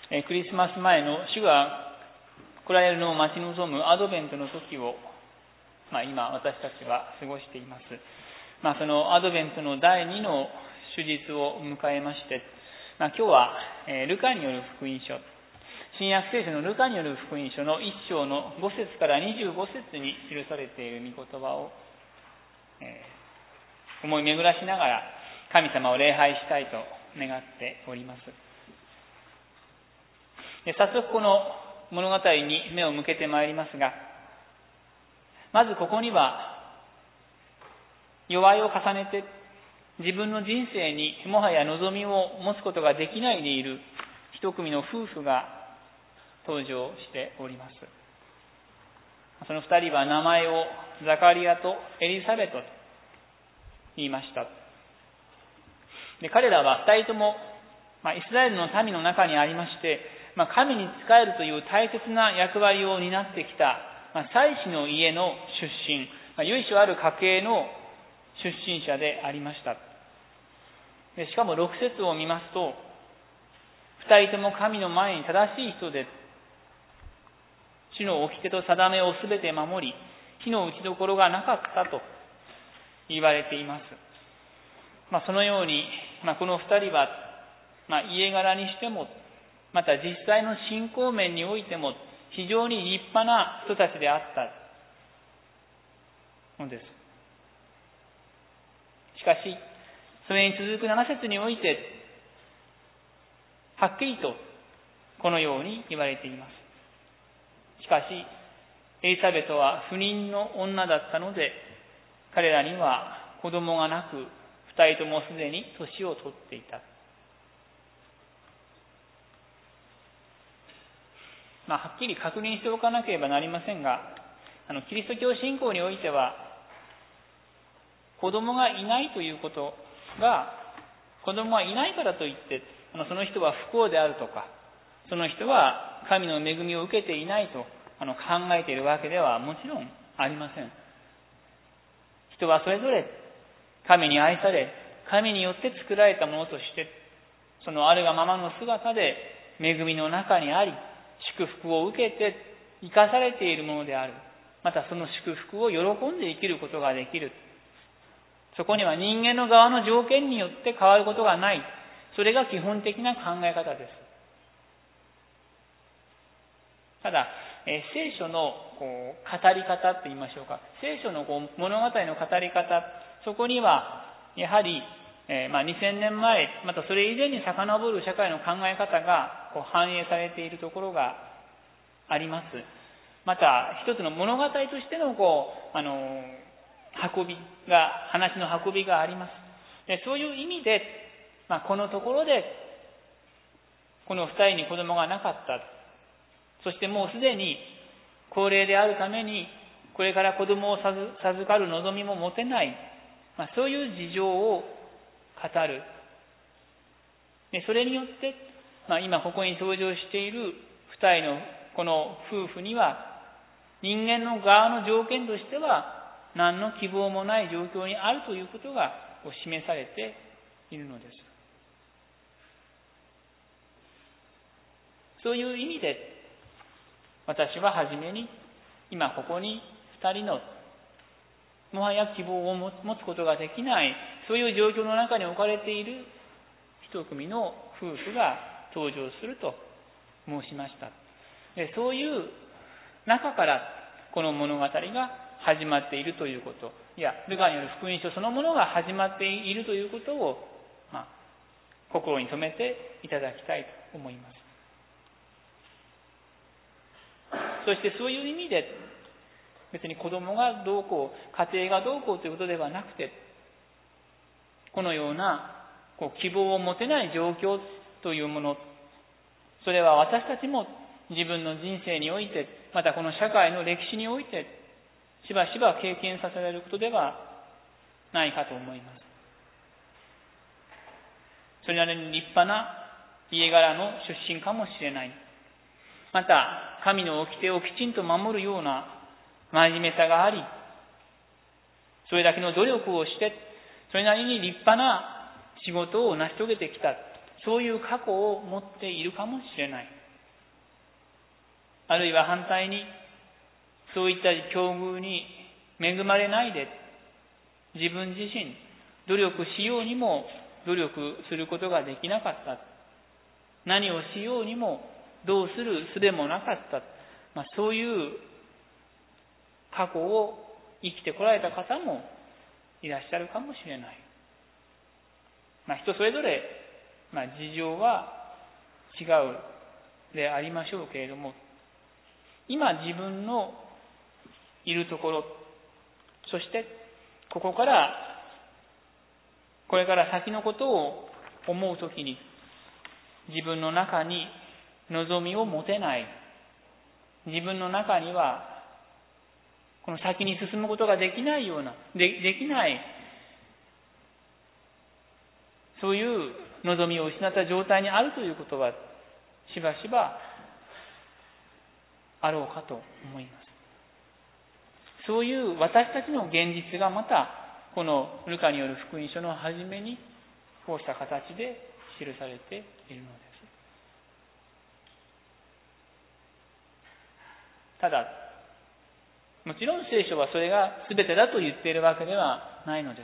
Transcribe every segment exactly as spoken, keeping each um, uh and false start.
クリスマス前の主が来られるのを待ち望むアドベントの時を、まあ、今私たちは過ごしています。まあ、そのアドベントのだいにの主日を迎えまして、まあ、今日はルカによる福音書、新約聖書のルカによる福音書のいっ章のご節からにじゅうご節に記されている御言葉を、えー、思い巡らしながら神様を礼拝したいと願っております。で、早速この物語に目を向けてまいりますが、まずここには弱いを重ねて自分の人生にもはや望みを持つことができないでいる一組の夫婦が登場しております。その二人は名前をザカリアとエリザベトと言いました。で、彼らは二人とも、まあ、イスラエルの民の中にありまして、まあ、神に仕えるという大切な役割を担ってきた、まあ、祭司の家の出身、まあ、由緒ある家系の出身者でありました。でしかもろく節を見ますと、二人とも神の前に正しい人で、主の掟と定めをすべて守り、火の打ちどころがなかったと言われています。まあ、そのように、まあ、この二人は、まあ、家柄にしても、また実際の信仰面においても非常に立派な人たちであったのです。しかし、それに続くなな節において、はっきりとこのように言われています。しかし、エリザベトは不妊の女だったので、彼らには子供がなく、二人ともすでに年を取っていた。まあ、はっきり確認しておかなければなりませんが、あのキリスト教信仰においては、子供がいないということが、子供がいないからといって、あのその人は不幸であるとか、その人は神の恵みを受けていないとあの考えているわけではもちろんありません。人はそれぞれ神に愛され、神によって作られたものとして、そのあるがままの姿で恵みの中にあり、祝福を受けて生かされているものである。またその祝福を喜んで生きることができる。そこには人間の側の条件によって変わることがない。それが基本的な考え方です。ただ、え聖書のこう語り方と言いましょうか。聖書のこう物語の語り方、そこにはやはり、えーまあ、にせんねんまえ、またそれ以前に遡る社会の考え方がこう反映されているところがあります。また一つの物語としてのこうあの運びが話の運びがあります。でそういう意味で、まあ、このところでこの二人に子供がなかった。そしてもうすでに高齢であるためにこれから子供を授かる望みも持てない、まあ、そういう事情を語る。でそれによって、まあ、今ここに登場している二人のこの夫婦には人間の側の条件としては何の希望もない状況にあるということが示されているのです。そういう意味で私は初めに今ここに二人のもはや希望を持つことができないそういう状況の中に置かれている一組の夫婦が登場すると申しました。でそういう中からこの物語が始まっているということ、いやルカによる福音書そのものが始まっているということを、まあ、心に留めていただきたいと思います。そしてそういう意味で別に子供がどうこう家庭がどうこうということではなくて、このようなこう希望を持てない状況というもの、それは私たちも自分の人生において、またこの社会の歴史においてしばしば経験させられることではないかと思います。それなりに立派な家柄の出身かもしれない。また神の掟をきちんと守るような真面目さがあり、それだけの努力をしてそれなりに立派な仕事を成し遂げてきた、そういう過去を持っているかもしれない。 あるいは反対にそういった境遇に恵まれないで、自分自身努力しようにも努力することができなかった。何をしようにもどうする術もなかった。まあ、そういう過去を生きてこられた方もいらっしゃるかもしれない。まあ、人それぞれ、まあ、事情は違うでありましょうけれども、今自分のいるところ、そしてここからこれから先のことを思うときに、自分の中に望みを持てない、自分の中にはこの先に進むことができないような、で、できない、そういう望みを失った状態にあるということはしばしばあろうかと思います。そういう私たちの現実がまたこのルカによる福音書の初めにこうした形で記されているのです。ただもちろん聖書はそれが全てだと言っているわけではないのです。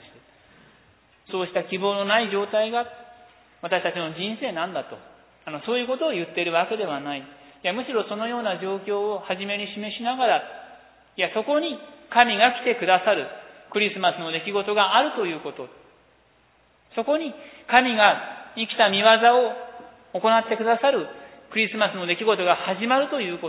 そうした希望のない状態が私たちの人生なんだと、あのそういうことを言っているわけではない。いや、むしろそのような状況を初めに示しながら、いや、そこに神が来てくださるクリスマスの出来事があるということ、そこに神が生きた御業を行ってくださるクリスマスの出来事が始まるということ、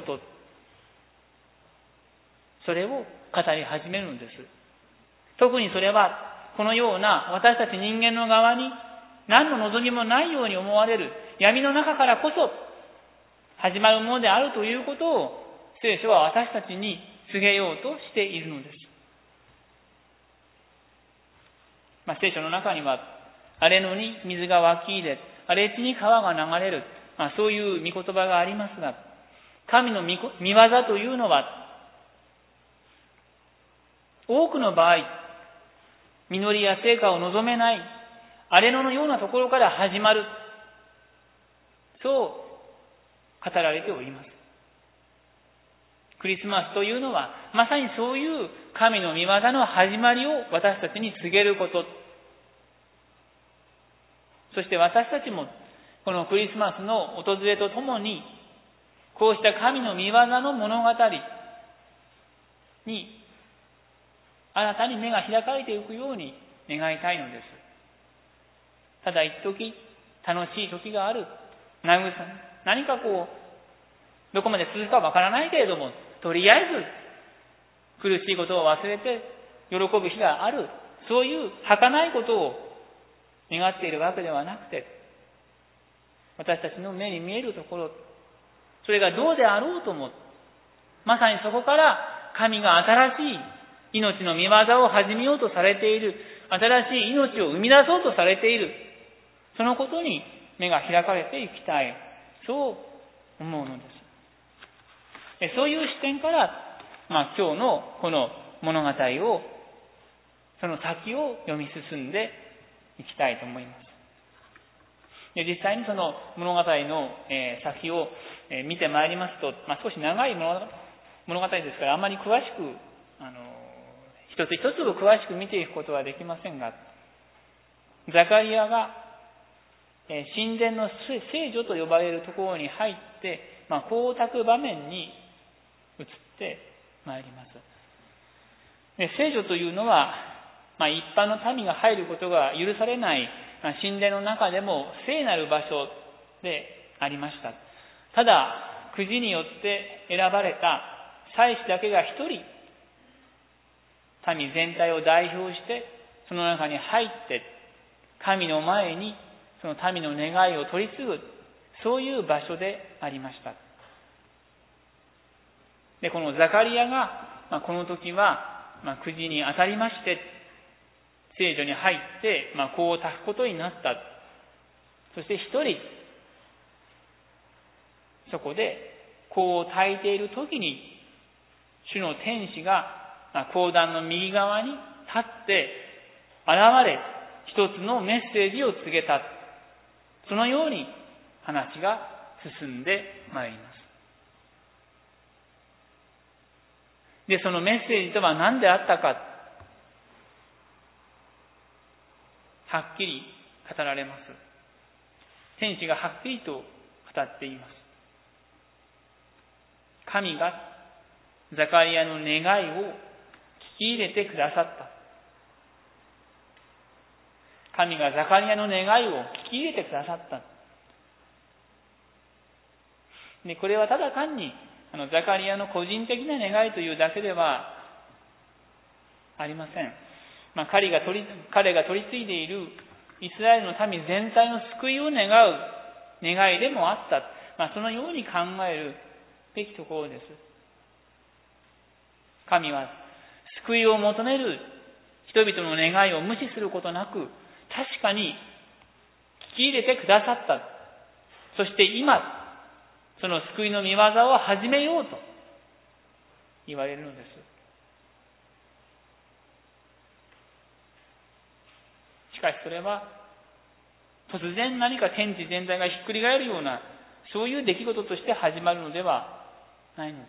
それを語り始めるのです。特にそれはこのような私たち人間の側に何の望みもないように思われる闇の中からこそ始まるものであるということを聖書は私たちに告げようとしているのです。まあ、聖書の中には荒れ野に水が湧き入れ、荒れ地に川が流れる、まあ、そういう御言葉がありますが、神の御業というのは多くの場合、実りや成果を望めない荒れ野のようなところから始まる、そう語られております。クリスマスというのはまさにそういう神の御業の始まりを私たちに告げること、そして私たちもこのクリスマスの訪れとともにこうした神の御業の物語に新たに目が開かれていくように願いたいのです。ただ一時楽しい時がある、慰め、何かこうどこまで続くかわからないけれども、とりあえず苦しいことを忘れて喜ぶ日がある、そういう儚いことを願っているわけではなくて、私たちの目に見えるところ、それがどうであろうとも、まさにそこから神が新しい命の御業を始めようとされている、新しい命を生み出そうとされている、そのことに目が開かれていきたい、そう思うのです。そういう視点から、まあ、今日のこの物語を、その先を読み進んでいきたいと思います。で、実際にその物語の、えー、先を、えー、見てまいりますと、まあ、少し長い物語、物語ですからあまり詳しく、あの一つ一つを詳しく見ていくことはできませんが、ザカリアが、えー、神殿の聖女と呼ばれるところに入って、まあ、光沢場面に移ってまいります。で、聖女というのは、まあ、一般の民が入ることが許されない神殿の中でも聖なる場所でありました。ただ、くじによって選ばれた祭司だけが一人、民全体を代表してその中に入って、神の前にその民の願いを取り次ぐ、そういう場所でありました。で、このザカリアが、まあ、この時は、まあ、くじに当たりまして、聖女に入って、まあ、香を焚くことになった。そして一人、そこで香を焚いている時に、主の天使が、まあ、香壇の右側に立って現れ、一つのメッセージを告げた。そのように話が進んでまいります。 で、そのメッセージとは何であったか、はっきり語られます。天使がはっきりと語っています。神がザカリアの願いを聞き入れてくださった。神がザカリアの願いを聞き入れてくださった。で、これはただ単にあのザカリアの個人的な願いというだけではありません。まあ、彼が取り、彼が取り継いでいるイスラエルの民全体の救いを願う願いでもあった。まあ、そのように考えるべきところです。神は救いを求める人々の願いを無視することなく、確かに聞き入れてくださった。そして今、その救いの御業を始めようと言われるのです。しかしそれは突然何か天地全体がひっくり返るようなそういう出来事として始まるのではないのです。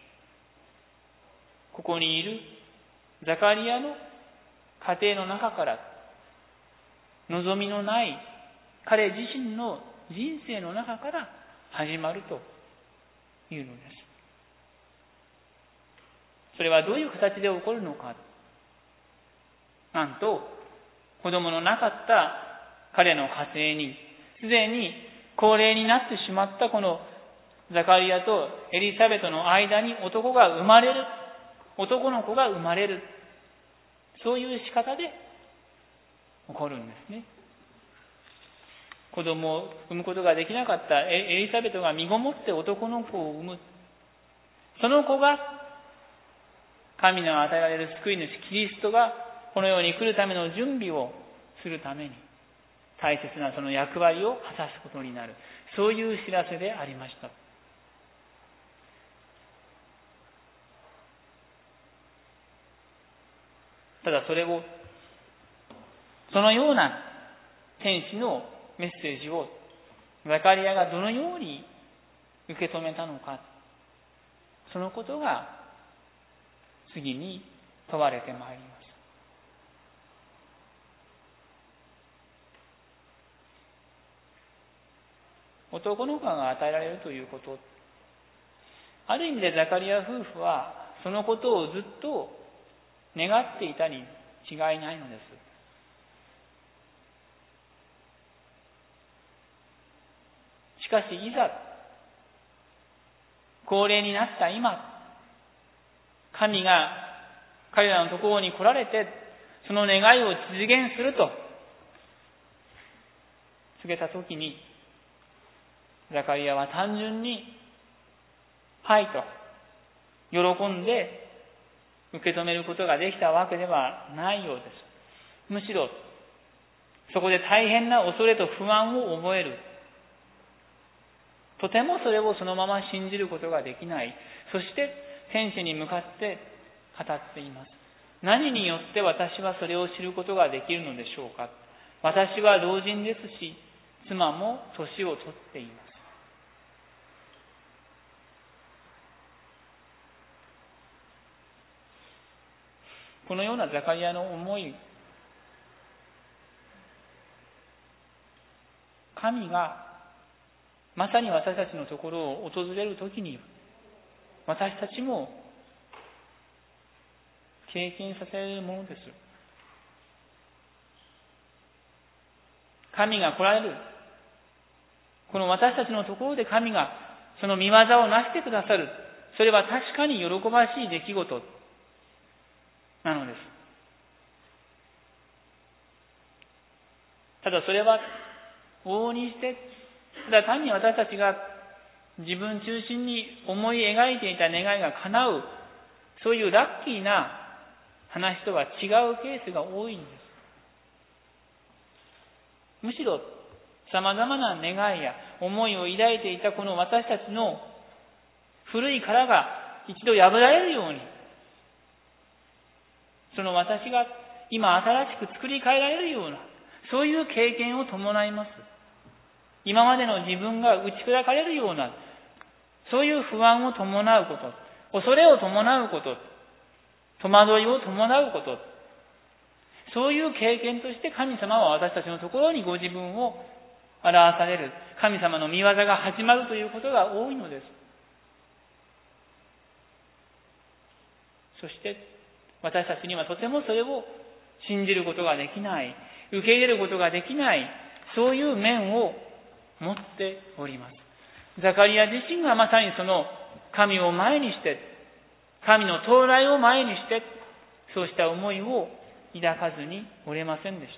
ここにいるザカリアの家庭の中から望みのない彼自身の人生の中から始まるというのです。それはどういう形で起こるのか。なんと子供のなかった彼の家庭にすでに高齢になってしまったこのザカリアとエリサベトの間に男が生まれる、男の子が生まれる、そういう仕方で起こるんですね。子供を産むことができなかったエリサベトが身ごもって男の子を産む。その子が神の与えられる救い主キリストがこの世に来るための準備をするために大切なその役割を果たすことになる。そういう知らせでありました。ただそれをそのような天使のメッセージをザカリアがどのように受け止めたのか、そのことが次に問われてまいります。男の子が与えられるということ、ある意味でザカリア夫婦はそのことをずっと願っていたに違いないのです。しかしいざ高齢になった今、神が彼らのところに来られてその願いを実現すると告げたときに、ザカリアは単純にはいと喜んで受け止めることができたわけではないようです。むしろそこで大変な恐れと不安を覚える。とてもそれをそのまま信じることができない。そして天使に向かって語っています。何によって私はそれを知ることができるのでしょうか。私は老人ですし、妻も年を取っています。このようなザカリアの思い、神がまさに私たちのところを訪れるときに、私たちも経験させられるものです。神が来られる。この私たちのところで神がその御業をなしてくださる。それは確かに喜ばしい出来事なのです。ただそれは往々にしてただ単に私たちが自分中心に思い描いていた願いが叶う、そういうラッキーな話とは違うケースが多いんです。むしろ様々な願いや思いを抱いていたこの私たちの古い殻が一度破られるように、その私が今新しく作り変えられるような、そういう経験を伴います。今までの自分が打ち砕かれるような、そういう不安を伴うこと、恐れを伴うこと、 戸惑いを伴うこと、そういう経験として神様は私たちのところにご自分を表される、神様の御業が始まるということが多いのです。そして私たちにはとてもそれを信じることができない、受け入れることができない、そういう面を持っております。ザカリア自身がまさにその神を前にして、神の到来を前にして、そうした思いを抱かずにおれませんでした。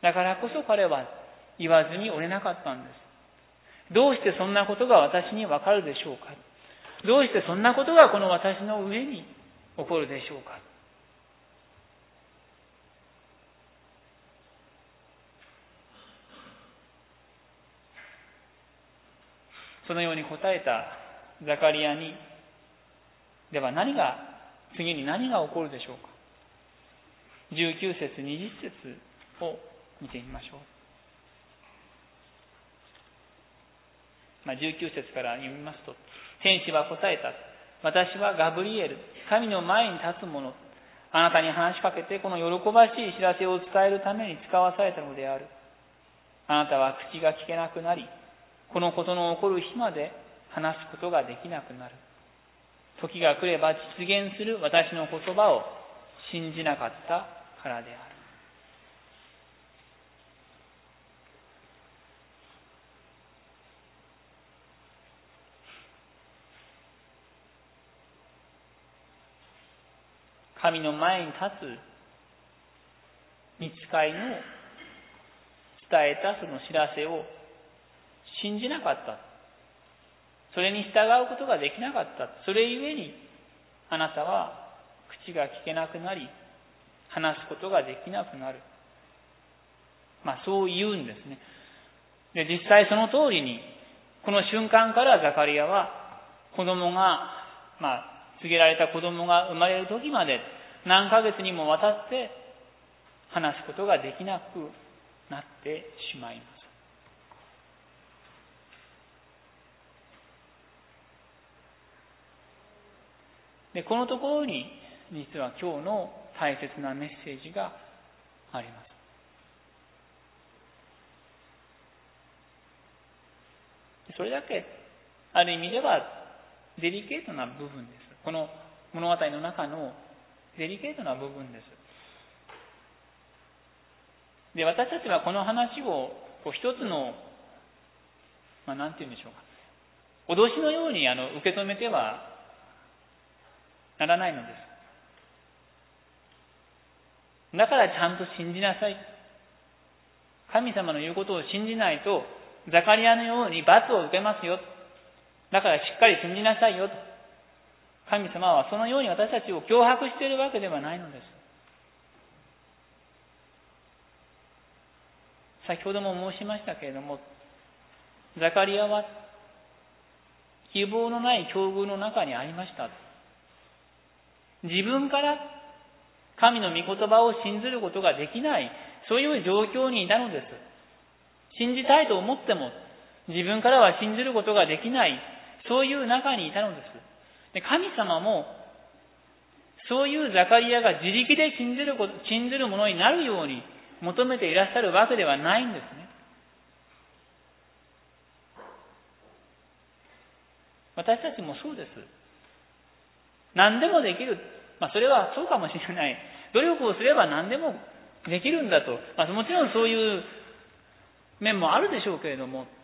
だからこそ彼は言わずにおれなかったんです。どうしてそんなことが私にわかるでしょうか。どうしてそんなことがこの私の上に起こるでしょうか。そのように答えたザカリアに、では何が、次に何が起こるでしょうか。じゅうきゅう節、にじゅっ節を見てみましょう。まあ、じゅうきゅう節から読みますと、天使は答えた。私はガブリエル、神の前に立つ者。あなたに話しかけて、この喜ばしい知らせを伝えるために使わされたのである。あなたは口が聞けなくなり、このことの起こる日まで話すことができなくなる。時が来れば実現する私の言葉を信じなかったからである。神の前に立つ御使いの伝えたその知らせを信じなかった。それに従うことができなかった。それゆえにあなたは口が聞けなくなり、話すことができなくなる。まあそう言うんですね。で、実際その通りに、この瞬間からザカリアは子供が、まあ告げられた子供が生まれる時まで何ヶ月にもわたって話すことができなくなってしまいます。で、このところに実は今日の大切なメッセージがあります。それだけある意味ではデリケートな部分です。この物語の中のデリケートな部分です。で、私たちはこの話をこう一つの、まあ、なんて言うんでしょうか、脅しのようにあの受け止めてはならないのです。だからちゃんと信じなさい。神様の言うことを信じないとザカリアのように罰を受けますよ。だからしっかり信じなさいよ。神様はそのように私たちを脅迫しているわけではないのです。先ほども申しましたけれども、ザカリアは希望のない境遇の中にありました。自分から神の御言葉を信ずることができない、そういう状況にいたのです。信じたいと思っても自分からは信じることができない、そういう中にいたのです。で、神様もそういうザカリアが自力で信じること、信じるものになるように求めていらっしゃるわけではないんですね。私たちもそうです。何でもできる。まあそれはそうかもしれない。努力をすれば何でもできるんだと。まあもちろんそういう面もあるでしょうけれども、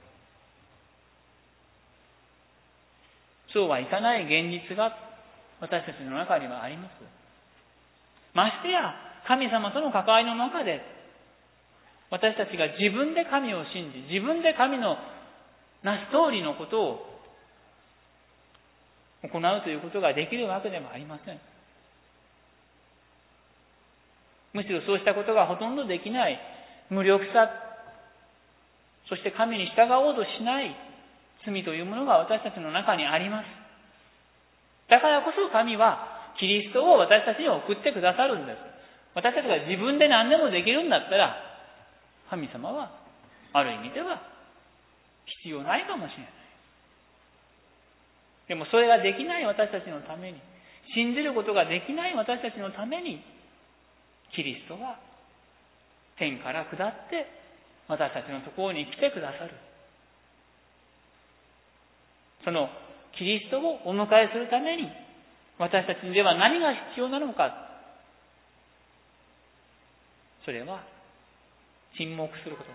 そうはいかない現実が私たちの中にはあります。ましてや神様との関わりの中で私たちが自分で神を信じ、自分で神のなす通りのことを行うということができるわけでもありません。むしろそうしたことがほとんどできない無力さ、そして神に従おうとしない罪というものが私たちの中にあります。だからこそ神はキリストを私たちに送ってくださるんです。私たちが自分で何でもできるんだったら、神様はある意味では必要ないかもしれない。でもそれができない私たちのために、 信じることができない私たちのために、キリストは天から下って私たちのところに来てくださる。そのキリストをお迎えするために、私たちにでは何が必要なのか。それは沈黙することです。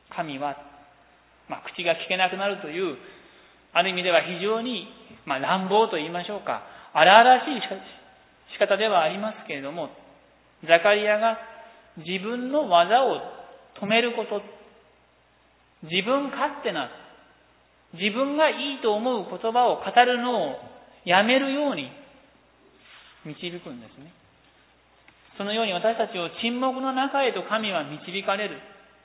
神は、まあ、口が聞けなくなるという、ある意味では非常に、まあ、乱暴と言いましょうか、荒々しい仕方ではありますけれども、ザカリアが自分の技を止めること、自分勝手な、自分がいいと思う言葉を語るのをやめるように導くんですね。そのように私たちを沈黙の中へと神は導かれる。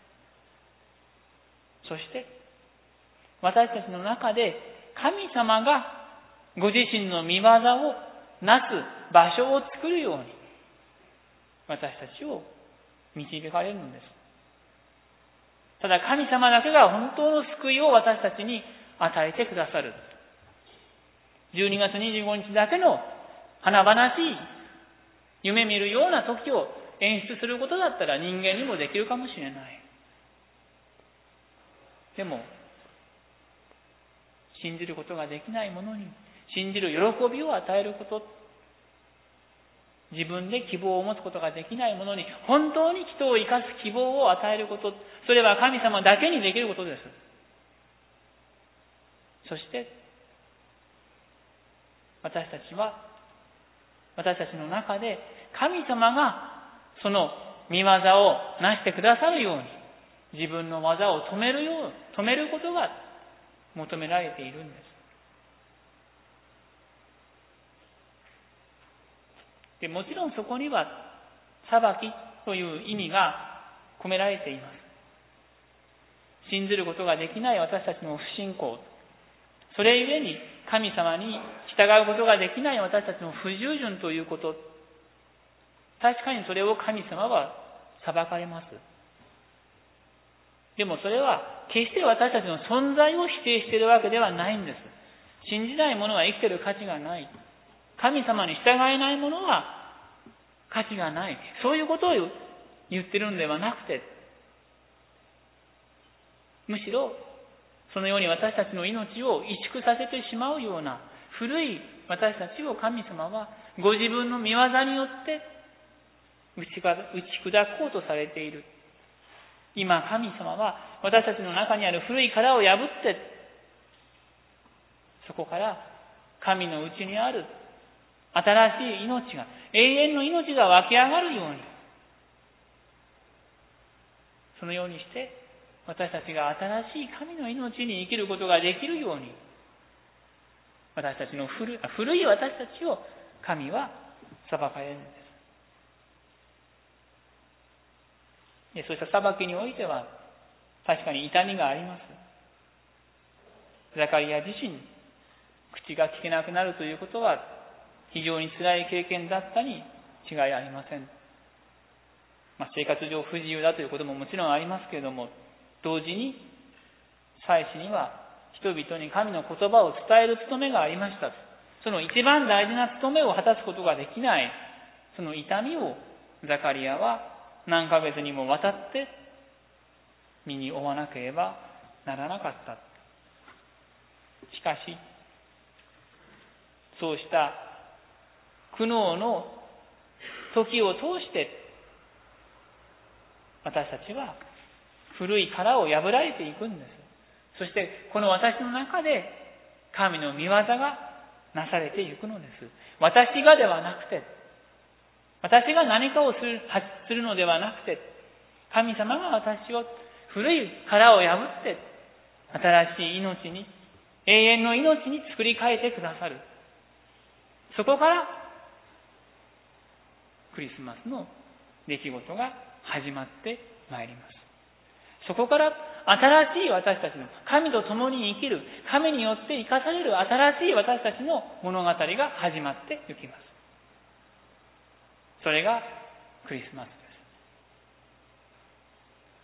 そして私たちの中で神様がご自身の御業をなす場所を作るように私たちを導かれるのです。ただ神様だけが本当の救いを私たちに与えてくださる。じゅうにがつにじゅうごにちだけの華々しい夢見るような時を演出することだったら人間にもできるかもしれない。でも信じることができない者に信じる喜びを与えること、自分で希望を持つことができない者に本当に人を生かす希望を与えること、それは神様だけにできることです。そして私たちは私たちの中で神様がその御業をなしてくださるように自分の技を止めるよう止めることが求められているんです。でもちろんそこには裁きという意味が込められています。信ずることができない私たちの不信仰、それゆえに神様に従うことができない私たちの不従順ということ、確かにそれを神様は裁かれます。でもそれは決して私たちの存在を否定しているわけではないんです。信じない者は生きている価値がない。神様に従えない者は価値がない。そういうことを言ってるんではなくて、むしろそのように私たちの命を萎縮させてしまうような古い私たちを神様はご自分の御業によって打ち砕こうとされている。今神様は私たちの中にある古い殻を破って、そこから神のうちにある新しい命が、永遠の命が湧き上がるように、そのようにして私たちが新しい神の命に生きることができるように、私たちの古い、古い私たちを神は裁かれるんです。でそうした裁きにおいては確かに痛みがあります。ザカリア自身、口が聞けなくなるということは非常に辛い経験だったに違いありません。まあ、生活上不自由だということももちろんありますけれども、同時に祭司には人々に神の言葉を伝える務めがありました。その一番大事な務めを果たすことができない、その痛みをザカリアは何ヶ月にもわたって身に負わなければならなかった。しかし、そうした苦悩の時を通して私たちは古い殻を破られていくんです。そしてこの私の中で神の御業がなされていくのです。私がではなくて、私が何かをする、するのではなくて、神様が私を古い殻を破って新しい命に、永遠の命に作り変えてくださる。そこからクリスマスの出来事が始まってまいります。そこから新しい私たちの、神と共に生きる、神によって生かされる新しい私たちの物語が始まっていきます。それがクリスマスです。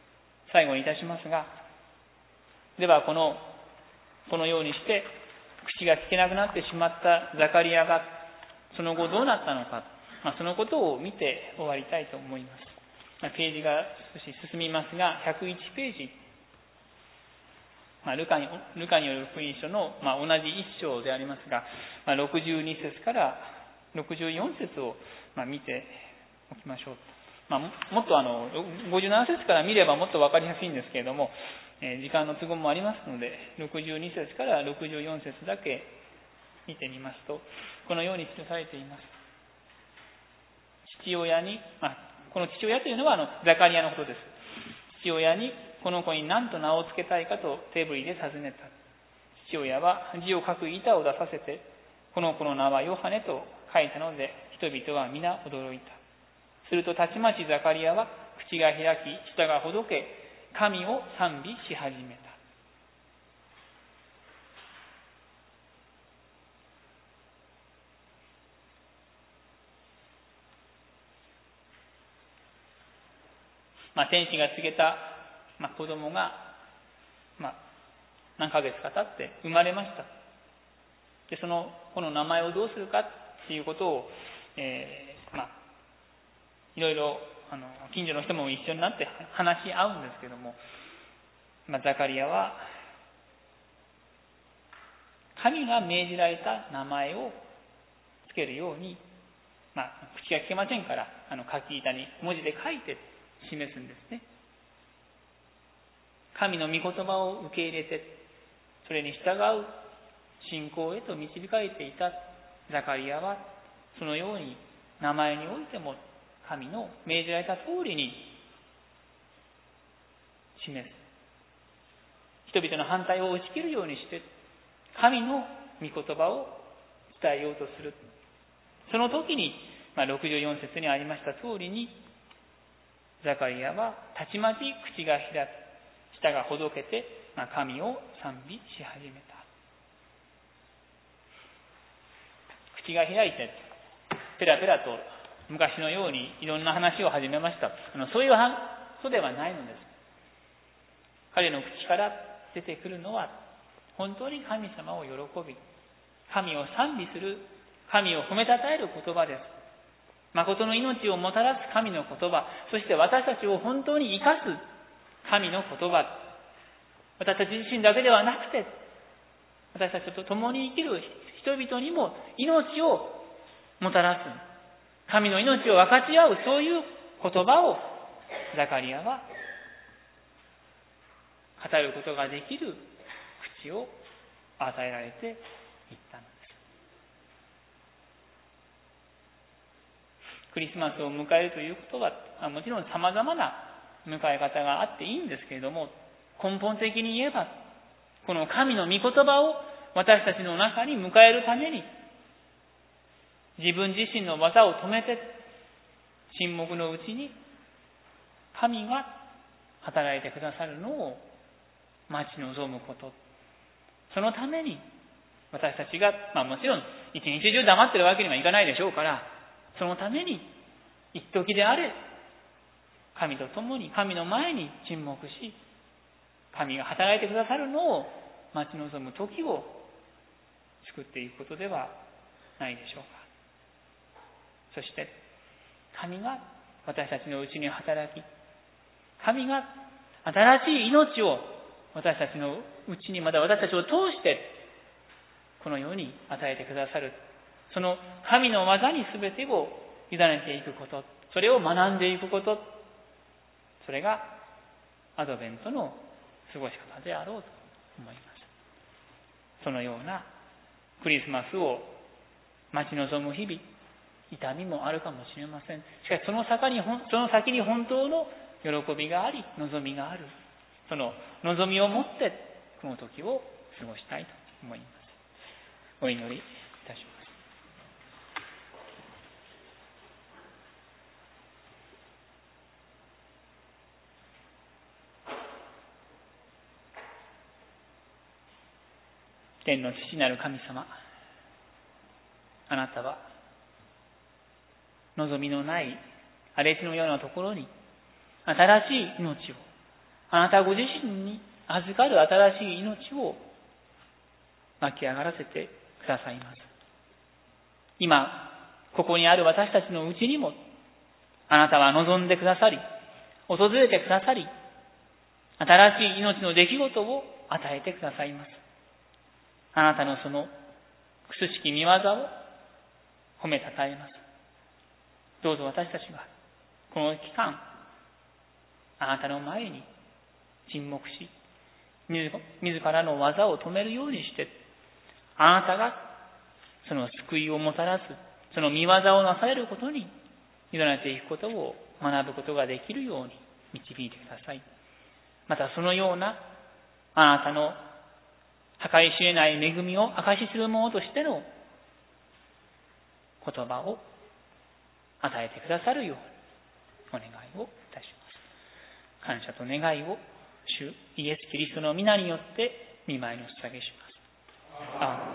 最後にいたしますが、ではこのこのようにして口が聞けなくなってしまったザカリアがその後どうなったのか、まあ、そのことを見て終わりたいと思います。まあ、ページが少し進みますが、ひゃくいちページ、まあ、ルカにルカによる福音書の、まあ、同じ一章でありますが、まあ、ろくじゅうに節からろくじゅうよん節を、まあ、見ておきましょう。まあ、もっとあのごじゅうなな節から見ればもっと分かりやすいんですけれども、えー、時間の都合もありますので、ろくじゅうに節からろくじゅうよん節だけ見てみますと、このように記されています。父親に、まあ、この父親というのはあのザカリアのことです。父親にこの子に何と名を付けたいかと手振りで尋ねた。父親は字を書く板を出させて、この子の名はヨハネと書いたので、人々は皆驚いた。するとたちまちザカリアは口が開き、舌がほどけ、神を賛美し始めた。まあ、天使が告げた、まあ、子供が、まあ、何ヶ月か経って生まれました。で、そのこの名前をどうするかっていうことを、えー、まあいろいろあの近所の人も一緒になって話し合うんですけども、まあ、ザカリアは神が命じられた名前をつけるように、まあ、口が聞けませんからあの書き板に文字で書いて示すんですね。神の御言葉を受け入れて、それに従う信仰へと導かれていたザカリアは、そのように名前においても神の命じられた通りに示す。人々の反対を打ち切るようにして、神の御言葉を伝えようとする。その時に、まあ、ろくじゅうよん節にありました通りに、ザカリアはたちまち口が開き、舌がほどけて、まあ、神を賛美し始めた。口が開いて、ペラペラと昔のようにいろんな話を始めました。あのそういうことではないのです。彼の口から出てくるのは、本当に神様を喜び、神を賛美する、神を褒めたたえる言葉です。誠の命をもたらす神の言葉、そして私たちを本当に生かす神の言葉、私たち自身だけではなくて、私たちと共に生きる人々にも命をもたらす、神の命を分かち合う、そういう言葉をザカリアは語ることができる口を与えられていったのです。クリスマスを迎えるということは、もちろん様々な迎え方があっていいんですけれども、根本的に言えば、この神の御言葉を私たちの中に迎えるために、自分自身の技を止めて、沈黙のうちに神が働いてくださるのを待ち望むこと。そのために私たちが、まあもちろん一日中黙ってるわけにはいかないでしょうから、そのために一時であれ、神と共に、神の前に沈黙し、神が働いてくださるのを待ち望む時を作っていくことではないでしょうか。そして神が私たちのうちに働き、神が新しい命を私たちのうちに、また私たちを通してこの世に与えてくださる、その神の技に全てを委ねていくこと、それを学んでいくこと、それがアドベントの過ごし方であろうと思います。そのようなクリスマスを待ち望む日々、痛みもあるかもしれません。しかしその先に、その先に本当の喜びがあり、望みがある。その望みを持ってこの時を過ごしたいと思います。お祈りいたします。天の父なる神様、あなたは望みのない荒れ地のようなところに新しい命を、あなたご自身に預かる新しい命を湧き上がらせてくださいます。今、ここにある私たちのうちにも、あなたは望んでくださり、訪れてくださり、新しい命の出来事を与えてくださいます。あなたのその、くすしき見業を褒めたたえます。どうぞ私たちは、この期間、あなたの前に沈黙し、自らの技を止めるようにして、あなたがその救いをもたらす、その見業をなされることに委ねていくことを学ぶことができるように導いてください。またそのようなあなたの計り知れない恵みを証しするものとしての言葉を与えてくださるようにお願いをいたします。感謝と願いを主イエス・キリストの皆によって御前にお捧げします。アーメン。